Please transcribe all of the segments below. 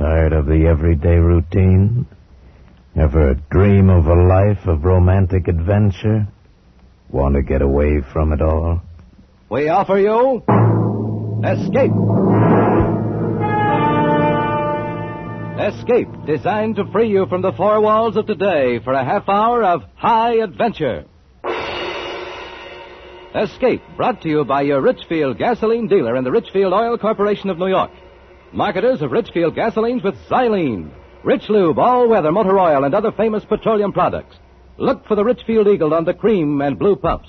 Tired of the everyday routine? Ever dream of a life of romantic adventure? Want to get away from it all? We offer you Escape. Escape, designed to free you from the four walls of today for a half hour of high adventure. Escape, brought to you by your Richfield gasoline dealer and the Richfield Oil Corporation of New York. Marketers of Richfield gasolines with Xylene, Rich Lube, all-weather motor oil, and other famous petroleum products. Look for the Richfield Eagle on the cream and blue pumps.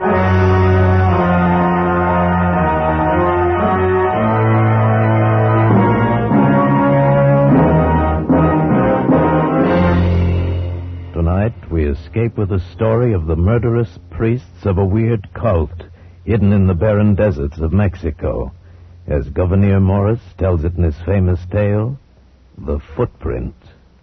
Tonight, we escape with the story of the murderous priests of a weird cult hidden in the barren deserts of Mexico. As Gouverneur Morris tells it in his famous tale, The Footprint.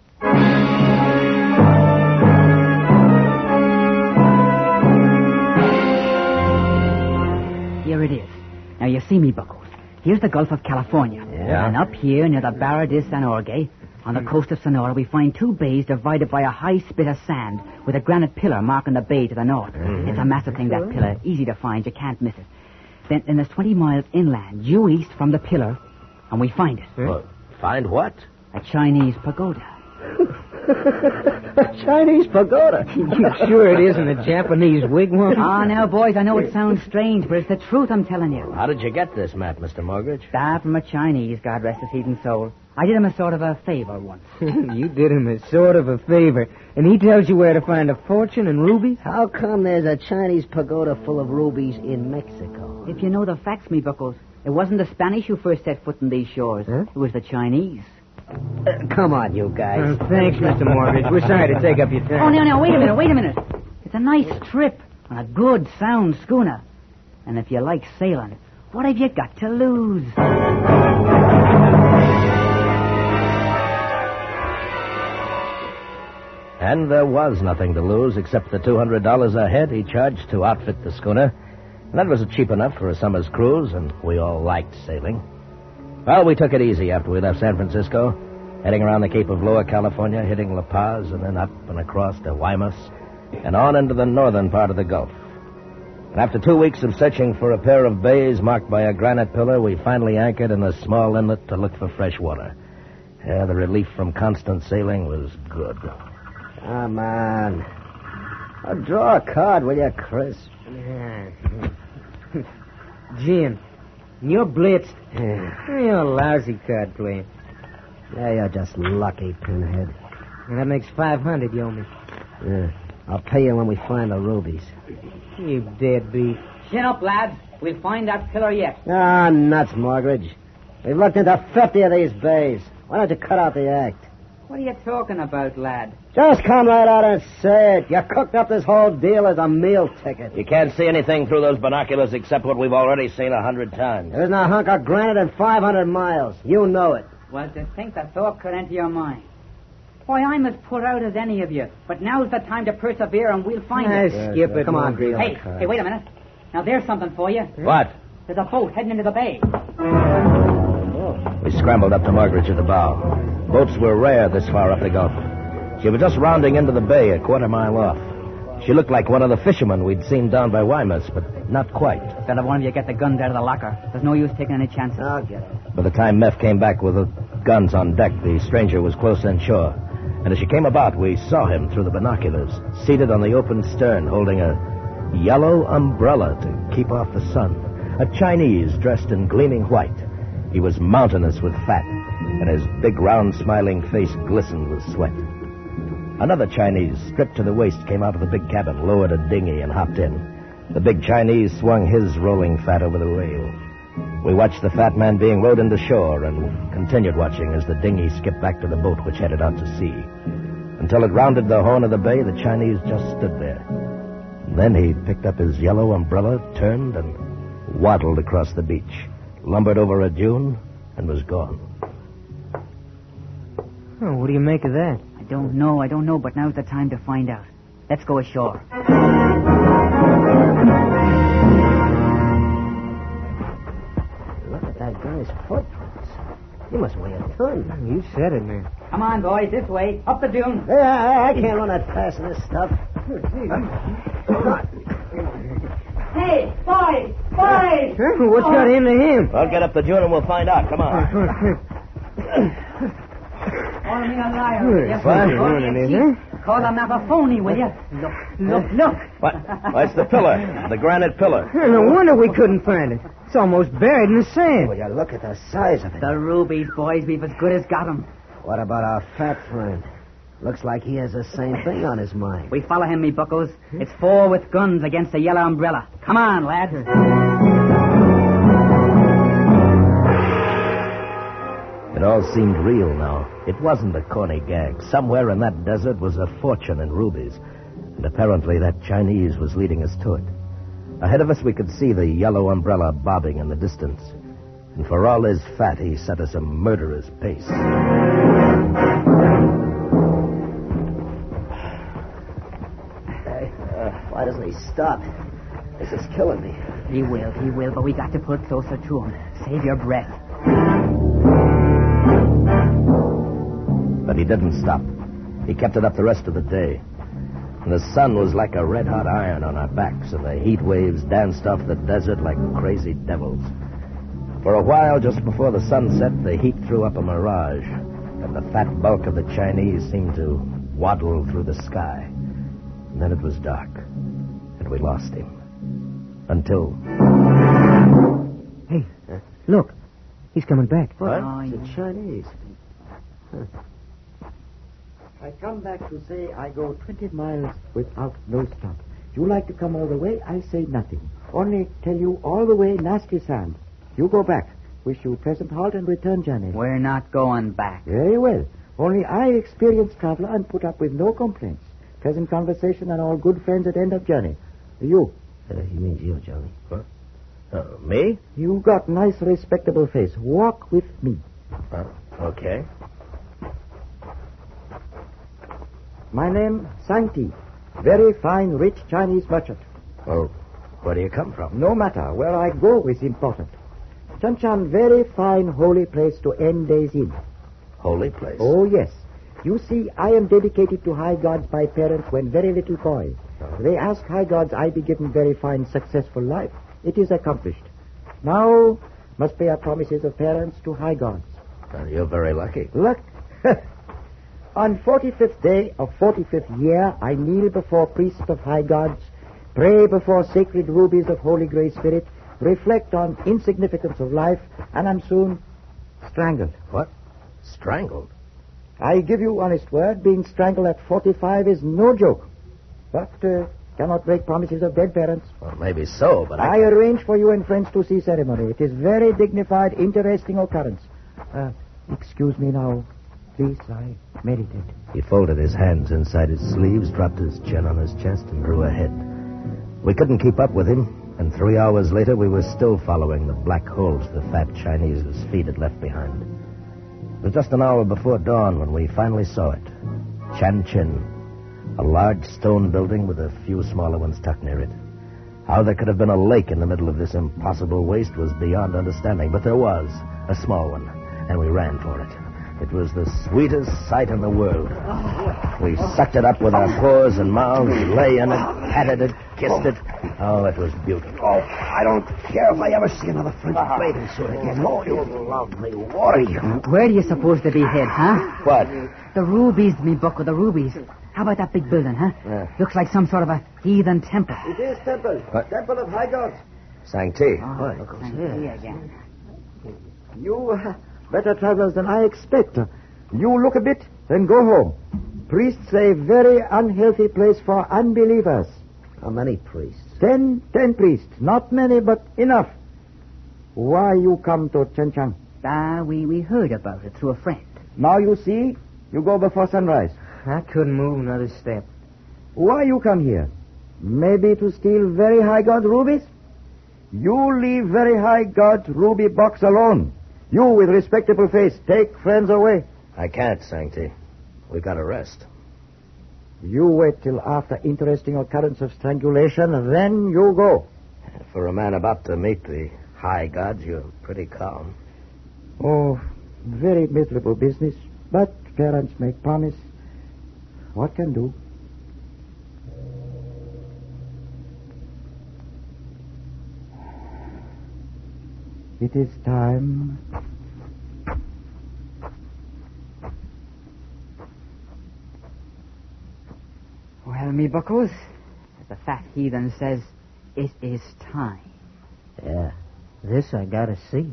Here it is. Now, you see me, Buckles. Here's the Gulf of California. Yeah. And up here near the Barra de San Jorge, on the coast of Sonora, we find two bays divided by a high spit of sand with a granite pillar marking the bay to the north. It's a massive thing, that pillar. Easy to find. You can't miss it. Then there's 20 miles inland, due east from the pillar, and we find it. Well, find what? A Chinese pagoda. A Chinese pagoda. You sure it isn't a Japanese wigwam? Ah, now, boys, I know it sounds strange, but it's the truth I'm telling you. How did you get this map, Mr. Mortgage? From a Chinese, God rest his heathen soul. I did him a sort of a favor once. You did him a sort of a favor, and he tells you where to find a fortune and rubies? How come there's a Chinese pagoda full of rubies in Mexico? If you know the facts, me Buckles, it wasn't the Spanish who first set foot in these shores. Huh? It was the Chinese. Come on, you guys. Thanks, Mr. Mortgage. We're sorry to take up your time. Oh, no, wait a minute. It's a nice trip on a good, sound schooner. And if you like sailing, what have you got to lose? And there was nothing to lose except the $200 a head he charged to outfit the schooner. And that was cheap enough for a summer's cruise, and we all liked sailing. Well, we took it easy after we left San Francisco, heading around the Cape of Lower California, hitting La Paz, and then up and across to Guaymas, and on into the northern part of the Gulf. And after 2 weeks of searching for a pair of bays marked by a granite pillar, we finally anchored in a small inlet to look for fresh water. Yeah, the relief from constant sailing was good. Come on. Draw a card, will you, Chris? Jim, you're blitzed. You're a lousy card player. Yeah, you're just lucky, Pinhead. And that makes 500 you owe me. Yeah. I'll pay you when we find the rubies. You deadbeat. Chin up, lads. We'll find that pillar yet. Ah, nuts, Mortgage. We've looked into 50 of these bays. Why don't you cut out the act? What are you talking about, lad? Just come right out and say it. You cooked up this whole deal as a meal ticket. You can't see anything through those binoculars except what we've already seen 100 times. There isn't a hunk of granite in 500 miles. You know it. Well, to think the thought could enter your mind. Why, I'm as put out as any of you. But now's the time to persevere, and we'll find it. Skip it. Come on, Mortgage. Hey, wait a minute. Now, there's something for you. What? There's a boat heading into the bay. We scrambled up to Mortgage at the bow. Boats were rare this far up the Gulf. She was just rounding into the bay a quarter-mile off. She looked like one of the fishermen we'd seen down by Guaymas, but not quite. Better one of you get the guns out of the locker. There's no use taking any chances. I'll get it. By the time Meph came back with the guns on deck, the stranger was close inshore. And as she came about, we saw him through the binoculars, seated on the open stern, holding a yellow umbrella to keep off the sun. A Chinese dressed in gleaming white. He was mountainous with fat, and his big, round, smiling face glistened with sweat. Another Chinese, stripped to the waist, came out of the big cabin, lowered a dinghy, and hopped in. The big Chinese swung his rolling fat over the rail. We watched the fat man being rowed into shore and continued watching as the dinghy skipped back to the boat which headed out to sea. Until it rounded the horn of the bay, the Chinese just stood there. Then he picked up his yellow umbrella, turned, and waddled across the beach, lumbered over a dune, and was gone. Oh, what do you make of that? I don't know, but now's the time to find out. Let's go ashore. Look at that guy's footprints. He must weigh a ton. You said it, man. Come on, boys, this way. Up the dune. Hey, I can't run that fast in this stuff. Hey, boys! Boys! What's got into him? Well, get up the dune and we'll find out. Come on. Call me a liar. Yes, What? sir. Call him not a phony, will you? Look. What? Why, it's the pillar. The granite pillar. No wonder we couldn't find it. It's almost buried in the sand. Will you look at the size of it? The rubies, boys, we've as good as got 'em. What about our fat friend? Looks like he has the same thing on his mind. We follow him, me buckos. It's 4 with guns against the yellow umbrella. Come on, lads. It all seemed real now. It wasn't a corny gag. Somewhere in that desert was a fortune in rubies. And apparently that Chinese was leading us to it. Ahead of us we could see the yellow umbrella bobbing in the distance. And for all his fat, he set us a murderous pace. Why doesn't he stop? This is killing me. He will, but we got to pull closer to him. Save your breath. But he didn't stop. He kept it up the rest of the day. And the sun was like a red-hot iron on our backs, and the heat waves danced off the desert like crazy devils. For a while, just before the sun set, the heat threw up a mirage, and the fat bulk of the Chinese seemed to waddle through the sky. And then it was dark, and we lost him. Until... Hey, look. He's coming back. What? Oh, It's the Chinese. I come back to say I go 20 miles without no stop. You like to come all the way, I say nothing. Only tell you all the way nasty sand. You go back. Wish you pleasant halt and return journey. We're not going back. Very well. Only I, experienced traveler, and put up with no complaints. Pleasant conversation and all good friends at end of journey. You. He means you, Johnny. What? Me? You got nice, respectable face. Walk with me. Okay. My name, Sang-Ti. Very fine, rich Chinese merchant. Well, where do you come from? No matter. Where I go is important. Chanchan, very fine, holy place to end days in. Holy place? Oh, yes. You see, I am dedicated to high gods by parents when very little boy. They ask high gods I be given very fine, successful life. It is accomplished. Now, must pay our promises of parents to high gods. Well, you're very lucky. Look. On 45th day of 45th year, I kneel before priests of high gods, pray before sacred rubies of Holy Grey Spirit, reflect on insignificance of life, and am soon strangled. What? Strangled? I give you honest word, being strangled at 45 is no joke. But cannot break promises of dead parents. Well, maybe so, but I arrange for you and friends to see ceremony. It is very dignified, interesting occurrence. Excuse me now. Please, I meditate. He folded his hands inside his sleeves, dropped his chin on his chest, and drew ahead. We couldn't keep up with him, and 3 hours later we were still following the black holes the fat Chinese's feet had left behind. It was just an hour before dawn when we finally saw it. Chanchin, a large stone building with a few smaller ones tucked near it. How there could have been a lake in the middle of this impossible waste was beyond understanding, but there was, a small one, and we ran for it. It was the sweetest sight in the world. We sucked it up with our paws and mouths, lay in it, patted it, kissed it. Oh, it was beautiful. Oh, I don't care if I ever see another French bathing suit again. Oh, you lovely warrior. Where do you suppose to be head, huh? What? The rubies, me bucko, the rubies. How about that big building, huh? Looks like some sort of a heathen temple. It is temple. What? Temple of high gods. Sang-Ti. Here again. You better travelers than I expect. You look a bit, then go home. Priests say very unhealthy place for unbelievers. How many priests? 10 priests. Not many, but enough. Why you come to Chenchang? We heard about it through a friend. Now you see, you go before sunrise. I couldn't move another step. Why you come here? Maybe to steal very high god rubies? You leave very high god ruby box alone. You with respectable face, take friends away. I can't, Sang-Ti. We got to rest. You wait till after interesting occurrence of strangulation, then you go. For a man about to meet the high gods, you're pretty calm. Oh, Very miserable business, but parents make promise. What can do? It is time. Well, me buckles, as the fat heathen says, it is time. Yeah, this I gotta see.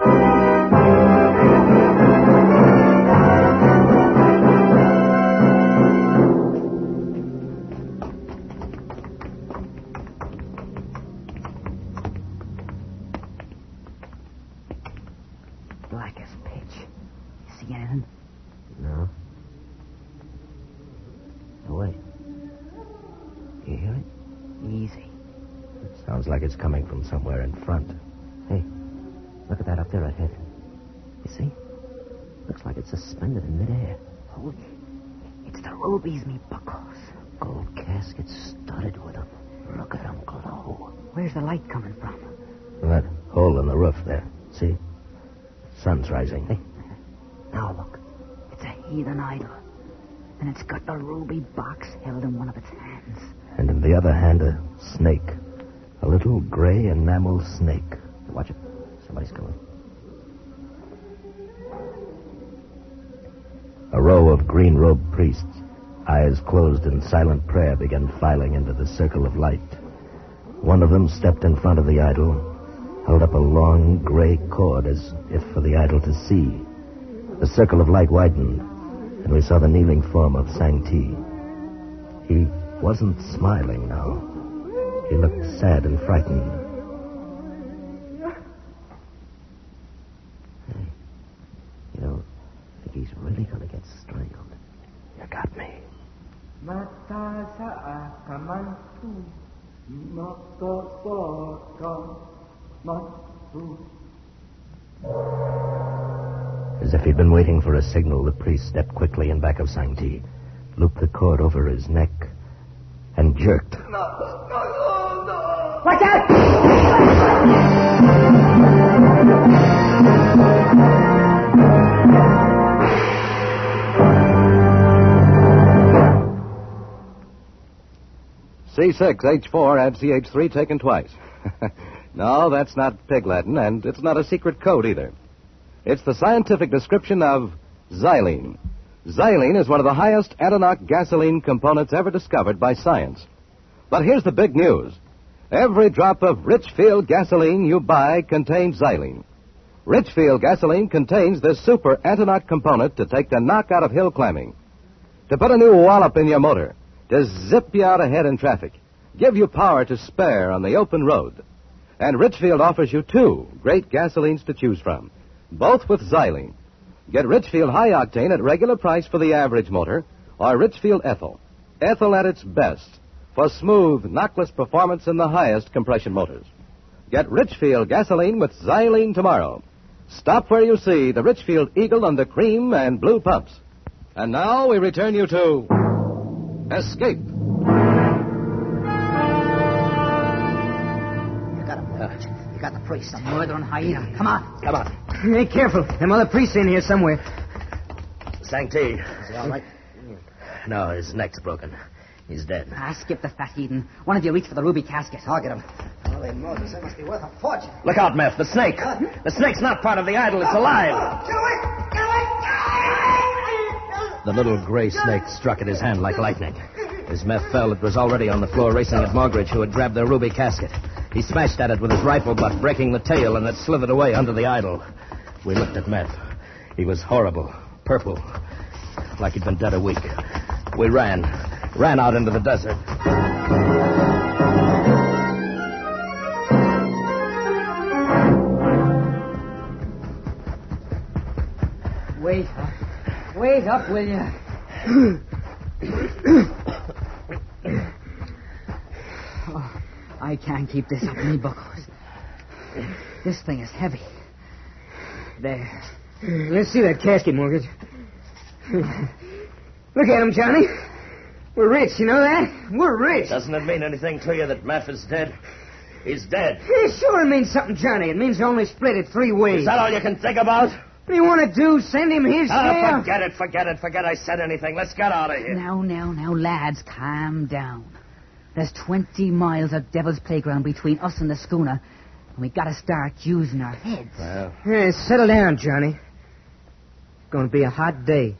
Black as pitch. You see anything? No. Oh, wait. You hear it? Easy. It sounds like it's coming from somewhere in front. Hey, look at that up there ahead. You see? Looks like it's suspended in midair. Holy, it's the rubies, me buckles. Gold caskets studded with them. Look at them glow. Where's the light coming from? That hole in the roof there. See? Sun's rising. Hey, now look. It's a heathen idol. And it's got the ruby box held in one of its hands. And in the other hand, a snake. A little gray enamel snake. Watch it. Somebody's coming. A row of green-robed priests, eyes closed in silent prayer, began filing into the circle of light. One of them stepped in front of the idol, held up a long gray cord as if for the idol to see. The circle of light widened, and we saw the kneeling form of Sang Ti. He wasn't smiling now. He looked sad and frightened. Hey, you know, I think he's really going to get strangled. You got me. As if he'd been waiting for a signal, the priest stepped quickly in back of Sang Ti, looped the cord over his neck, and jerked. Watch out! C6H4 and CH3 taken twice. No, that's not Pig Latin, and it's not a secret code either. It's the scientific description of xylene. Xylene is one of the highest antinought gasoline components ever discovered by science. But here's the big news. Every drop of Richfield gasoline you buy contains xylene. Richfield gasoline contains this super antinought component to take the knock out of hill climbing, to put a new wallop in your motor, to zip you out ahead in traffic, give you power to spare on the open road. And Richfield offers you two great gasolines to choose from, both with xylene. Get Richfield High Octane at regular price for the average motor, or Richfield Ethyl. Ethyl at its best for smooth, knockless performance in the highest compression motors. Get Richfield gasoline with xylene tomorrow. Stop where you see the Richfield Eagle on the cream and blue pumps. And now we return you to Escape. You got him, Marge. You got the priest. The murdering hyena. Come on. Come on. Hey, careful. Them other priests in here somewhere. Sang Ti. Is he all right? No, his neck's broken. He's dead. Skip the fat heathen. One of you reach for the ruby casket. I'll get him. Holy Moses, that must be worth a fortune. Look out, Meth. The snake. The snake's not part of the idol. It's alive. Get away! Get away! The little gray snake struck at his hand like lightning. As Meth fell, it was already on the floor racing at Mogridge, who had grabbed their ruby casket. He smashed at it with his rifle butt, breaking the tail, and it slithered away under the idol. We looked at Meth. He was horrible, purple, like he'd been dead a week. We ran out into the desert. Wait up, will you? Oh, I can't keep this up in me buckles. This thing is heavy. There. Let's see that casket, Mortgage. Look at him, Johnny. We're rich, you know that? We're rich. Doesn't it mean anything to you that Meth is dead? He's dead. Yeah, sure it means something, Johnny. It means you only split it 3 ways. Is that all you can think about? What do you want to do? Send him his share? Forget it. I said anything. Let's get out of here. Now, lads, calm down. There's 20 miles of Devil's Playground between us and the schooner, and we gotta start using our heads. Well, Yeah, settle down, Johnny. It's going to be a hot day.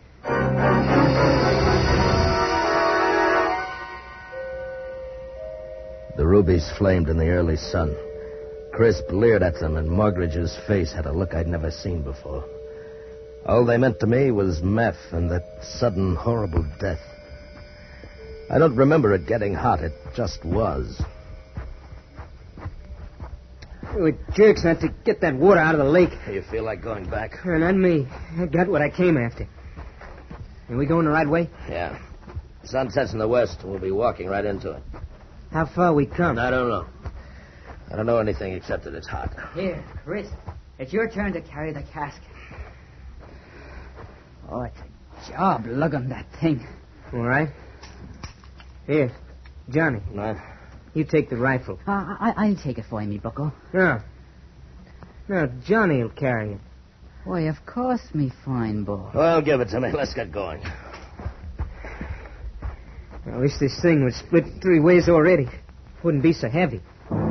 the rubies flamed in the early sun. Crisp leered at them, and Mugridge's face had a look I'd never seen before. All they meant to me was meth and that sudden, horrible death. I don't remember it getting hot. It just was. It jerks not to get that water out of the lake. You feel like going back? Not me. I got what I came after. Are we going the right way? Yeah. Sun sets in the west, and we'll be walking right into it. How far we come? I don't know. I don't know anything except that it's hot. Here, Chris. It's your turn to carry the casket. Oh, it's a job lugging that thing. All right. Here, Johnny. What? You take the rifle. I'll take it for you, me bucko. No. No, Johnny'll carry it. Why, of course, me fine boy. Well, give it to me. Let's get going. I wish this thing would split 3 ways already. Wouldn't be so heavy.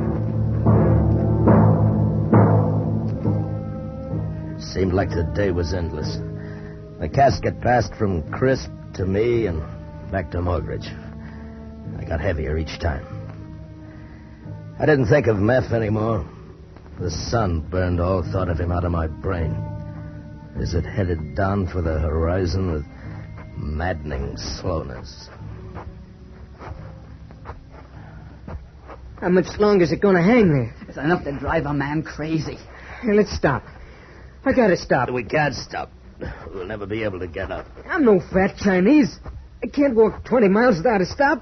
Seemed like the day was endless. The casket passed from Crisp to me and back to Mugridge. I got heavier each time. I didn't think of meth anymore. The sun burned all thought of him out of my brain as it headed down for the horizon with maddening slowness. How much longer is it going to hang there? It's enough to drive a man crazy. Hey, let's stop. I gotta stop. We can't stop. We'll never be able to get up. I'm no fat Chinese. I can't walk 20 miles without a stop.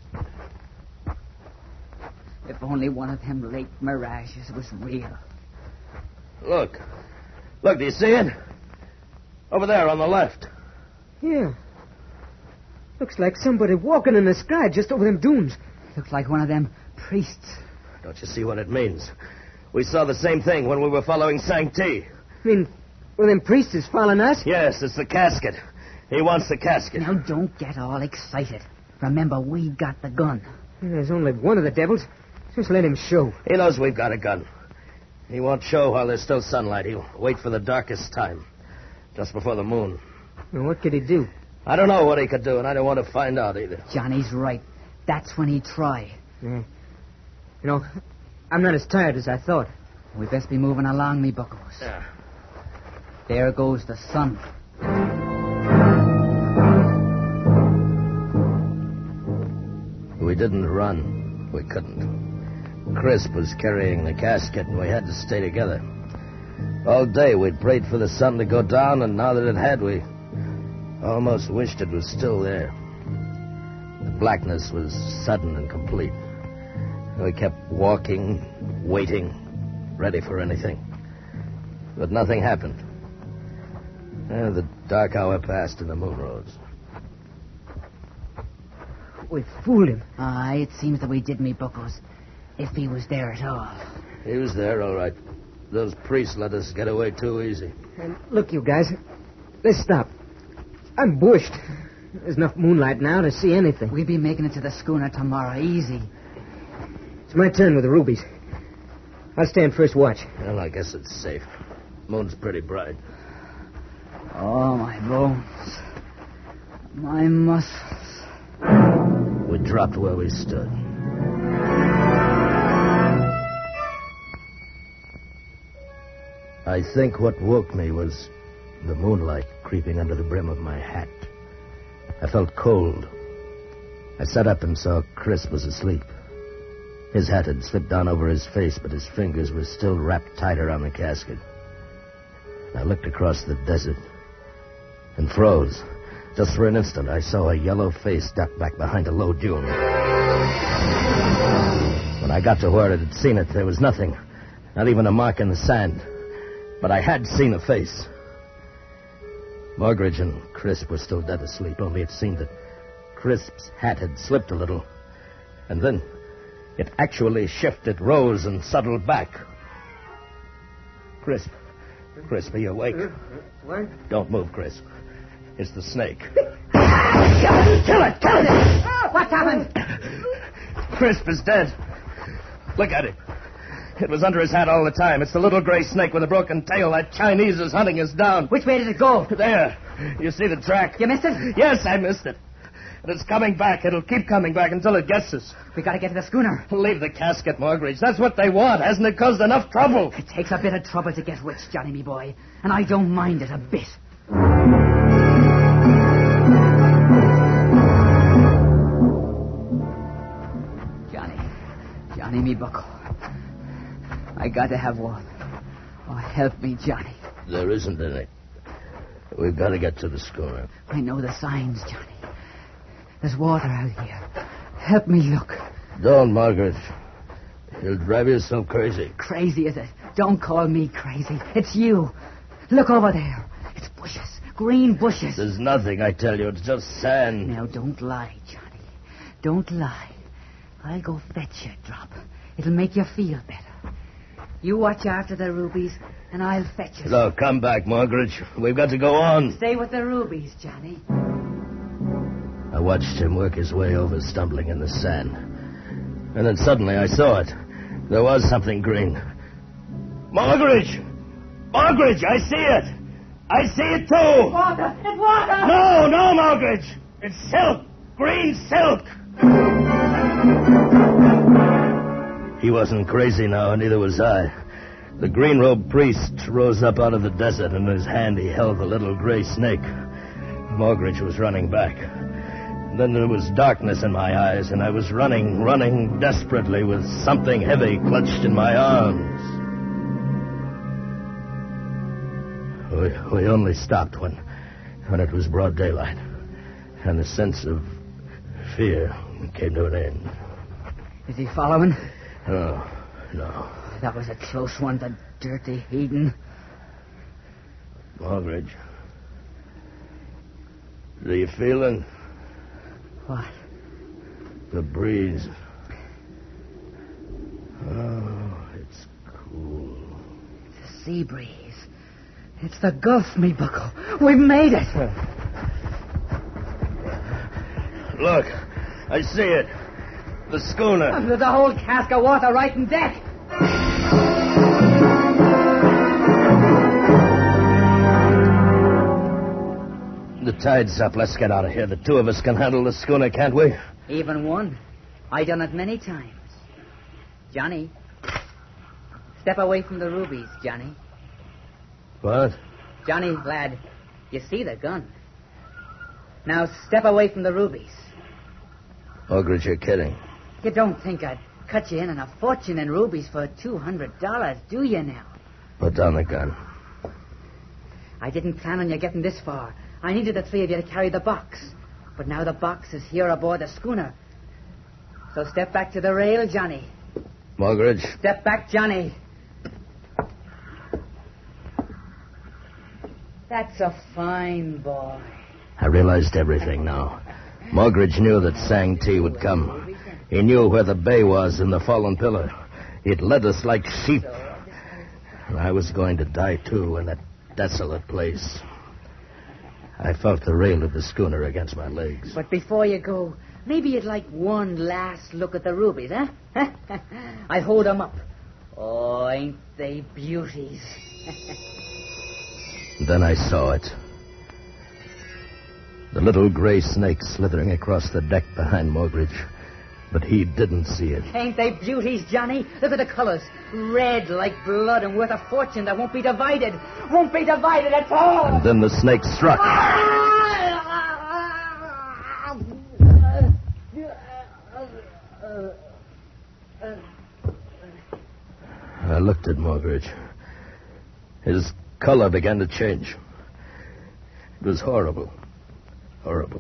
If only one of them late mirages was real. Look. Look, do you see it? Over there on the left. Yeah. Looks like somebody walking in the sky just over them dunes. Looks like one of them priests. Don't you see what it means? We saw the same thing when we were following Sang-Ti. I mean, one of them priests is following us? Yes, it's the casket. He wants the casket. Now, don't get all excited. Remember, we got the gun. There's only one of the devils. Just let him show. He knows we've got a gun. He won't show while there's still sunlight. He'll wait for the darkest time, just before the moon. Well, what could he do? I don't know what he could do, and I don't want to find out either. Johnny's right. That's when he'd try. Yeah. You know, I'm not as tired as I thought. We best be moving along, me buckos. Yeah. There goes the sun. We didn't run. We couldn't. Crisp was carrying the casket, and we had to stay together. All day we'd prayed for the sun to go down, and now that it had, we almost wished it was still there. The blackness was sudden and complete. We kept walking, waiting, ready for anything. But nothing happened. The dark hour passed and the moon rose. We fooled him. It seems that we did, me buckos. If he was there at all. He was there, all right. Those priests let us get away too easy. And look, you guys, let's stop. I'm bushed. There's enough moonlight now to see anything. We'll be making it to the schooner tomorrow, easy. It's my turn with the rubies. I'll stand first watch. Well, I guess it's safe. Moon's pretty bright. Oh, my bones. My muscles. We dropped where we stood. I think what woke me was the moonlight creeping under the brim of my hat. I felt cold. I sat up and saw Crisp was asleep. His hat had slipped down over his face, but his fingers were still wrapped tight around the casket. I looked across the desert and froze. Just for an instant, I saw a yellow face duck back behind a low dune. When I got to where I had seen it, there was nothing. Not even a mark in the sand. But I had seen a face. Mugridge and Crisp were still dead asleep, only it seemed that Crisp's hat had slipped a little. And then it actually shifted, rose, and settled back. Crisp Crisp, are you awake? What? Don't move, Crisp. It's the snake. Kill it! What's happened? Crisp is dead. Look at it. It was under his hat all the time. It's the little gray snake with a broken tail. That Chinese is hunting us down. Which way did it go? There. You see the track? You missed it? Yes, I missed it. And it's coming back. It'll keep coming back until it gets us. We gotta get to the schooner. Leave the casket, Morgridge. That's what they want. Hasn't it caused enough trouble? It takes a bit of trouble to get rich, Johnny, me boy. And I don't mind it a bit. Johnny, me bucko. I gotta have one. Oh, help me, Johnny. There isn't any. We've got to get to the schooner. I know the signs, Johnny. There's water out here. Help me look. Don't, Margaret. He'll drive you so crazy. Crazy, is it? Don't call me crazy. It's you. Look over there. It's bushes. Green bushes. There's nothing, I tell you. It's just sand. Now, don't lie, Johnny. Don't lie. I'll go fetch you a drop. It'll make you feel better. You watch after the rubies, and I'll fetch you. No, come back, Margaret. We've got to go on. Stay with the rubies, Johnny. I watched him work his way over, stumbling in the sand. And then suddenly I saw it. There was something green. Margaret! Margaret, I see it! I see it too! Water! It's water! No, Margaret! It's silk! Green silk! He wasn't crazy now, and neither was I. The green-robed priest rose up out of the desert, and in his hand he held the little gray snake. Morgridge was running back. Then there was darkness in my eyes, and I was running desperately with something heavy clutched in my arms. We only stopped when it was broad daylight, and the sense of fear came to an end. Is he following? Oh, no. That was a close one, the dirty heathen. Morgridge, do you feel it? What? The breeze. Oh, it's cool. It's a sea breeze. It's the Gulf, me bucko. We've made it. Look, I see it. The schooner. There's a whole cask of water right in deck. The tide's up. Let's get out of here. The two of us can handle the schooner, can't we? Even one. I done it many times. Johnny. Step away from the rubies, Johnny. What? Johnny, lad, you see the gun. Now step away from the rubies. Morgridge, you're kidding. You don't think I'd cut you in on a fortune in rubies for $200, do you now? Put down the gun. I didn't plan on you getting this far. I needed the three of you to carry the box. But now the box is here aboard the schooner. So step back to the rail, Johnny. Morgridge. Step back, Johnny. That's a fine boy. I realized everything now. Morgridge knew that Sang Ti would come. He knew where the bay was in the fallen pillar. It led us like sheep. And I was going to die, too, in that desolate place. I felt the rail of the schooner against my legs. But before you go, maybe you'd like one last look at the rubies, huh? I hold them up. Oh, ain't they beauties? Then I saw it. The little gray snake slithering across the deck behind Morgridge. But he didn't see it. Ain't they beauties, Johnny? Look at the colors. Red like blood and worth a fortune that won't be divided. Won't be divided at all. And then the snake struck. I looked at Morgridge. His color began to change. It was horrible. Horrible.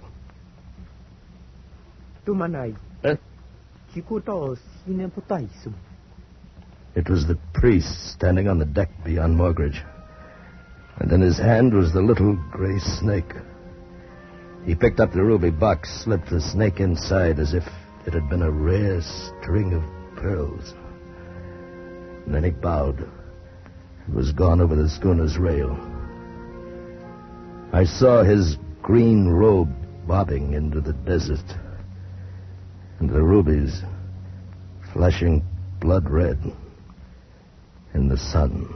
Tumanay. Huh? Chikuto sinemputaisu. It was the priest standing on the deck beyond Morgridge. And in his hand was the little gray snake. He picked up the ruby box, slipped the snake inside as if it had been a rare string of pearls. And then he bowed was gone over the schooner's rail. I saw his green robe bobbing into the desert, and the rubies flashing blood red in the sun.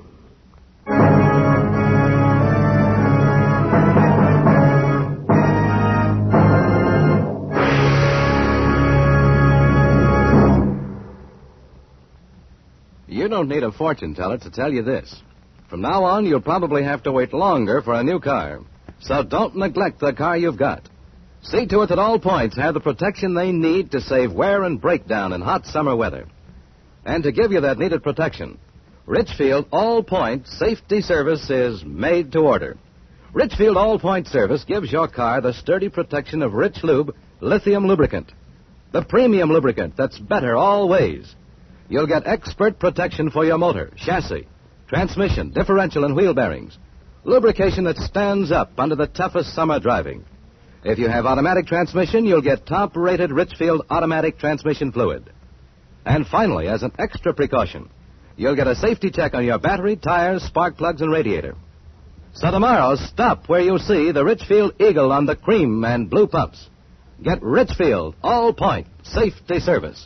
You don't need a fortune teller to tell you this. From now on, you'll probably have to wait longer for a new car. So don't neglect the car you've got. See to it that all points have the protection they need to save wear and breakdown in hot summer weather. And to give you that needed protection, Richfield All Point Safety Service is made to order. Richfield All Point Service gives your car the sturdy protection of Rich Lube lithium lubricant. The premium lubricant that's better all ways. You'll get expert protection for your motor, chassis, transmission, differential, and wheel bearings. Lubrication that stands up under the toughest summer driving. If you have automatic transmission, you'll get top-rated Richfield automatic transmission fluid. And finally, as an extra precaution, you'll get a safety check on your battery, tires, spark plugs, and radiator. So tomorrow, stop where you'll see the Richfield Eagle on the cream and blue pumps. Get Richfield All Point Safety Service.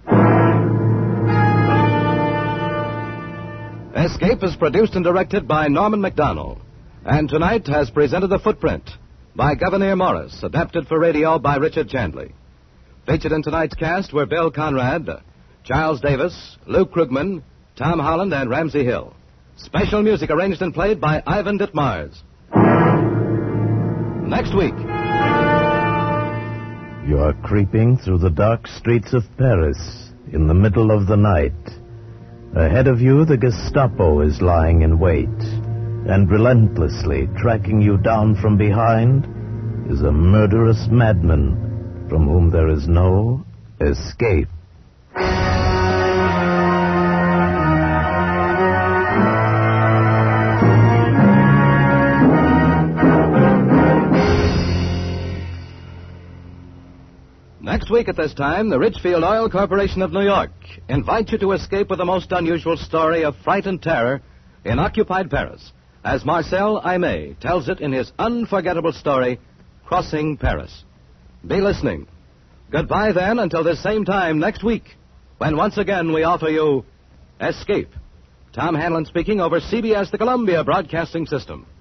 Escape is produced and directed by Norman MacDonald, and tonight has presented The Footprint by Gouverneur Morris, adapted for radio by Richard Chandley. Featured in tonight's cast were Bill Conrad, Charles Davis, Lou Krugman, Tom Holland, and Ramsey Hill. Special music arranged and played by Ivan Ditmars. Next week. You are creeping through the dark streets of Paris in the middle of the night. Ahead of you, the Gestapo is lying in wait, and relentlessly tracking you down from behind is a murderous madman from whom there is no escape. Next week at this time, the Richfield Oil Corporation of New York invites you to escape with the most unusual story of fright and terror in occupied Paris, as Marcel Aimé tells it in his unforgettable story, Crossing Paris. Be listening. Goodbye then until this same time next week, when once again we offer you Escape. Tom Hanlon speaking over CBS, the Columbia Broadcasting System.